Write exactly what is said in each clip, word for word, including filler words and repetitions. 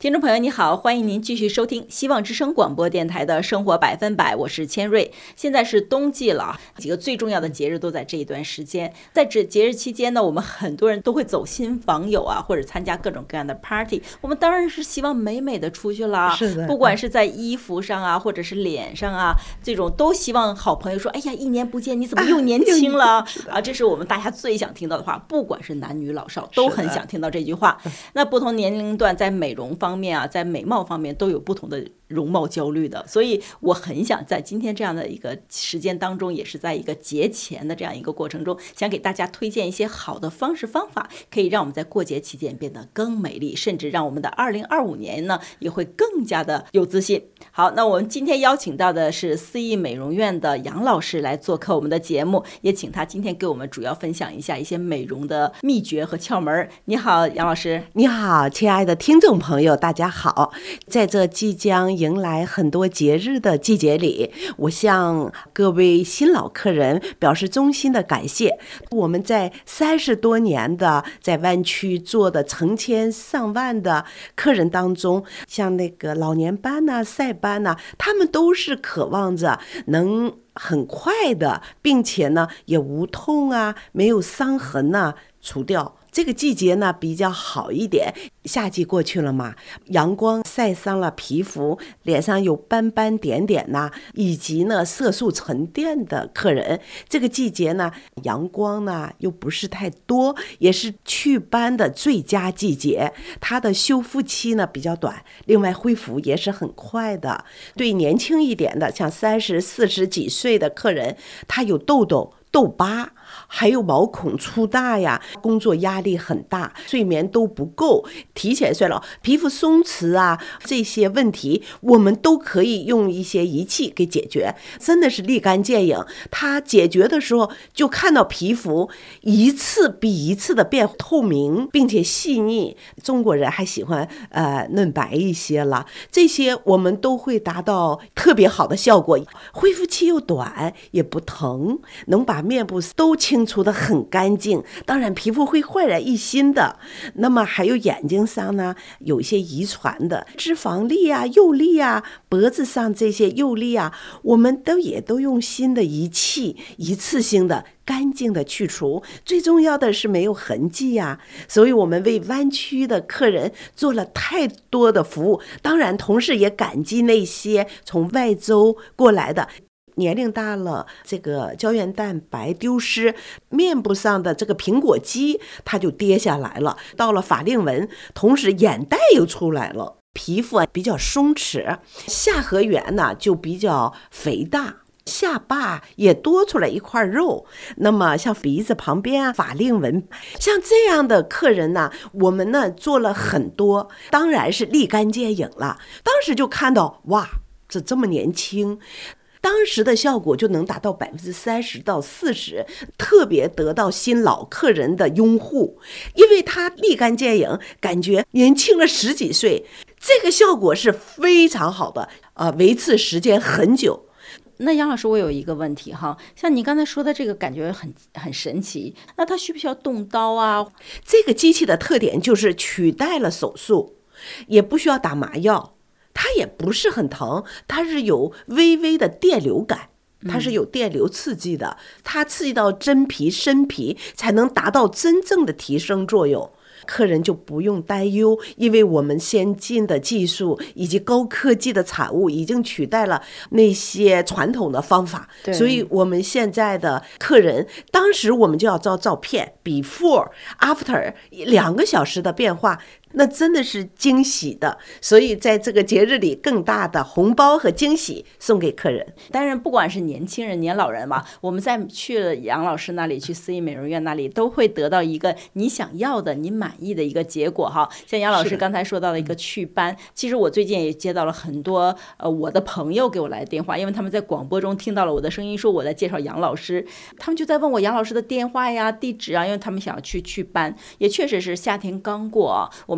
听众朋友你好，欢迎您继续收听希望之声广播电台的生活百分百，我是千瑞。现在是冬季了，几个最重要的节日都在这一段时间。在这节日期间呢，我们很多人都会走亲访友啊，或者参加各种各样的 party。我们当然是希望美美的出去了， 是的， 不管是在衣服上啊，或者是脸上啊，这种都希望好朋友说：“哎呀，一年不见，你怎么又年轻了？”啊，这是我们大家最想听到的话，不管是男女老少都很想听到这句话。那不同年龄段在美容方面啊，在美貌方面都有不同的容貌焦虑的，所以我很想在今天这样的一个时间当中，也是在一个节前的这样一个过程中，想给大家推荐一些好的方式方法，可以让我们在过节期间变得更美丽，甚至让我们的二零二五年呢也会更加的有自信。好，那我们今天邀请到的是思逸美容院的杨老师来做客我们的节目，也请他今天给我们主要分享一下一些美容的秘诀和窍门。你好，杨老师。 你好，亲爱的听众朋友，大家好。在这即将迎来很多节日的季节里，我向各位新老客人表示衷心的感谢。我们在三十多年的在湾区做的成千上万的客人当中，像那个老年斑呐、晒斑呐，他们都是渴望着能很快的，并且呢也无痛啊，没有伤痕呐除掉。这个季节呢比较好一点，夏季过去了嘛，阳光晒伤了皮肤，脸上有斑斑点点呐、啊，以及呢色素沉淀的客人，这个季节呢阳光呢又不是太多，也是祛斑的最佳季节，它的修复期呢比较短，另外恢复也是很快的。对年轻一点的，像三十四十几岁的客人，他有痘痘痘疤，还有毛孔粗大呀，工作压力很大，睡眠都不够，提前衰老，皮肤松弛啊，这些问题我们都可以用一些仪器给解决，真的是立竿见影。它解决的时候就看到皮肤一次比一次的变透明，并且细腻。中国人还喜欢呃嫩白一些了，这些我们都会达到特别好的效果，恢复期又短，也不疼，能把面部都清除得很干净，当然皮肤会焕然一新的。那么还有眼睛上呢，有一些遗传的脂肪粒啊、釉粒啊，脖子上这些釉粒啊，我们都也都用新的仪器一次性的干净的去除，最重要的是没有痕迹呀、啊。所以我们为湾区的客人做了太多的服务，当然同时也感激那些从外州过来的。年龄大了，这个胶原蛋白丢失，面部上的这个苹果肌它就跌下来了，到了法令纹，同时眼袋又出来了，皮肤比较松弛，下颌缘呢就比较肥大，下巴也多出来一块肉。那么像鼻子旁边啊，法令纹，像这样的客人呢，我们呢做了很多，当然是立竿见影了。当时就看到哇，这这么年轻，当时的效果就能达到百分之三十到四十，特别得到新老客人的拥护，因为他立竿见影，感觉年轻了十几岁，这个效果是非常好的，呃，维持时间很久。 那杨老师，我有一个问题哈，像你刚才说的这个感觉很很神奇，那它需不需要动刀啊？ 这个机器的特点就是取代了手术，也不需要打麻药。它也不是很疼，它是有微微的电流感，它是有电流刺激的，它刺激到真皮深皮才能达到真正的提升作用。客人就不用担忧，因为我们先进的技术以及高科技的产物已经取代了那些传统的方法，所以我们现在的客人，当时我们就要照照片 before after 两个小时的变化，那真的是惊喜的。所以在这个节日里，更大的红包和惊喜送给客人。 当然不管是年轻人年老人嘛，我们在去了杨老师那里，去思逸美容院那里，都会得到一个你想要的你满意的一个结果哈。像杨老师刚才说到的一个祛斑，其实我最近也接到了很多呃我的朋友给我来电话，因为他们在广播中听到了我的声音，说我在介绍杨老师，他们就在问我杨老师的电话呀地址啊，因为他们想要去祛斑。也确实是夏天刚过啊，我们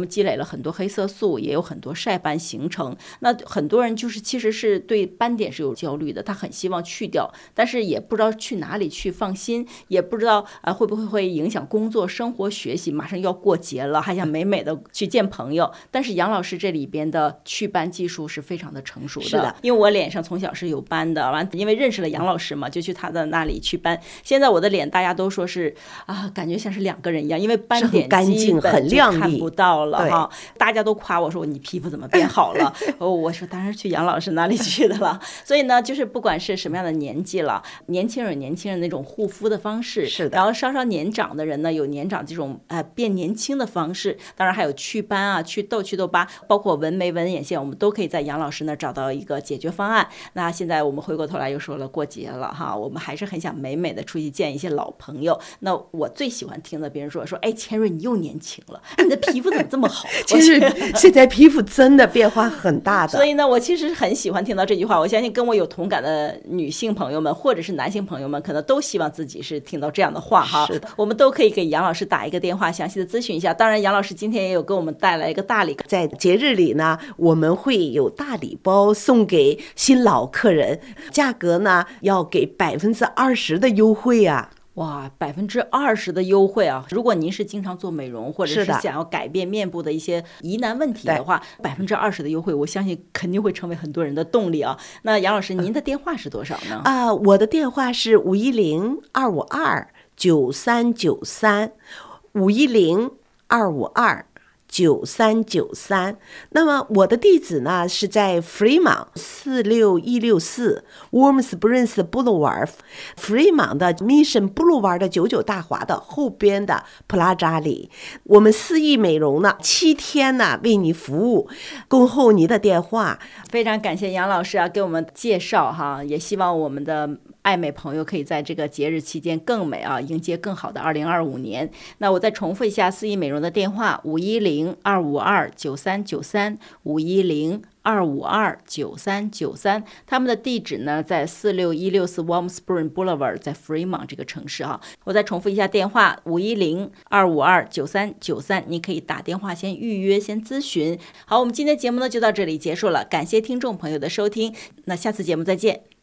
们积累了很多黑色素，也有很多晒斑形成。那很多人就是其实是对斑点是有焦虑的，他很希望去掉，但是也不知道去哪里去放心，也不知道啊、呃、会不会会影响工作、生活、学习。马上要过节了，还想美美的去见朋友。但是杨老师这里边的祛斑技术是非常的成熟的， 是的， 因为我脸上从小是有斑的，完因为认识了杨老师嘛，就去他的那里祛斑。现在我的脸大家都说是啊，感觉像是两个人一样，因为斑点干净很亮丽， 看不到了哈。大家都夸我说你皮肤怎么变好了？哦，我说当然去杨老师那里去的了。所以呢，就是不管是什么样的年纪了，年轻人有年轻人那种护肤的方式， 是的。 然后稍稍年长的人呢，有年长这种呃变年轻的方式，当然还有祛斑啊、祛痘、祛痘疤，包括纹眉、纹眼线，我们都可以在杨老师那找到一个解决方案。那现在我们回过头来又说了过节了哈，我们还是很想美美的出去见一些老朋友。那我最喜欢听的别人说说，哎，千瑞你又年轻了，你的皮肤怎么这么好？ 千瑞现在皮肤真的变化很大的。 所以呢，我其实很喜欢听到这句话。我相信跟我有同感的女性朋友们或者是男性朋友们，可能都希望自己是听到这样的话哈。 是的， 我们都可以给杨老师打一个电话，详细的咨询一下。当然，杨老师今天也有给我们带来一个大礼， 在节日里呢，我们会有大礼包送给新老客人，价格呢要给百分之二十的优惠啊。 哇，百分之二十的优惠啊！如果您是经常做美容，或者是想要改变面部的一些疑难问题的话，百分之二十的优惠，我相信肯定会成为很多人的动力啊。那杨老师，您的电话是多少呢？ 啊、呃，我的电话是五一零二五二九三九三，五一零二五二。九三九三，那么我的地址呢是在 Fremont 四六一六四 Warm Springs Boulevard，Fremont 的 Mission Boulevard 的九九大华的后边的普拉扎里。我们四亿美容呢，七天呢为你服务，恭候你的电话。 非常感谢杨老师啊，给我们介绍哈，也希望我们的爱美朋友可以在这个节日期间更美啊，迎接更好的二零二五年。那我再重复一下四亿美容的电话：五一零二五二九三九三，五一零二五二九三九三。他们的地址呢在四六一六四 Warm Spring Boulevard， 在 Fremont 这个城市啊。我再重复一下电话：五一零二五二九三九三。你可以打电话先预约，先咨询。好，我们今天节目呢就到这里结束了，感谢听众朋友的收听，那下次节目再见。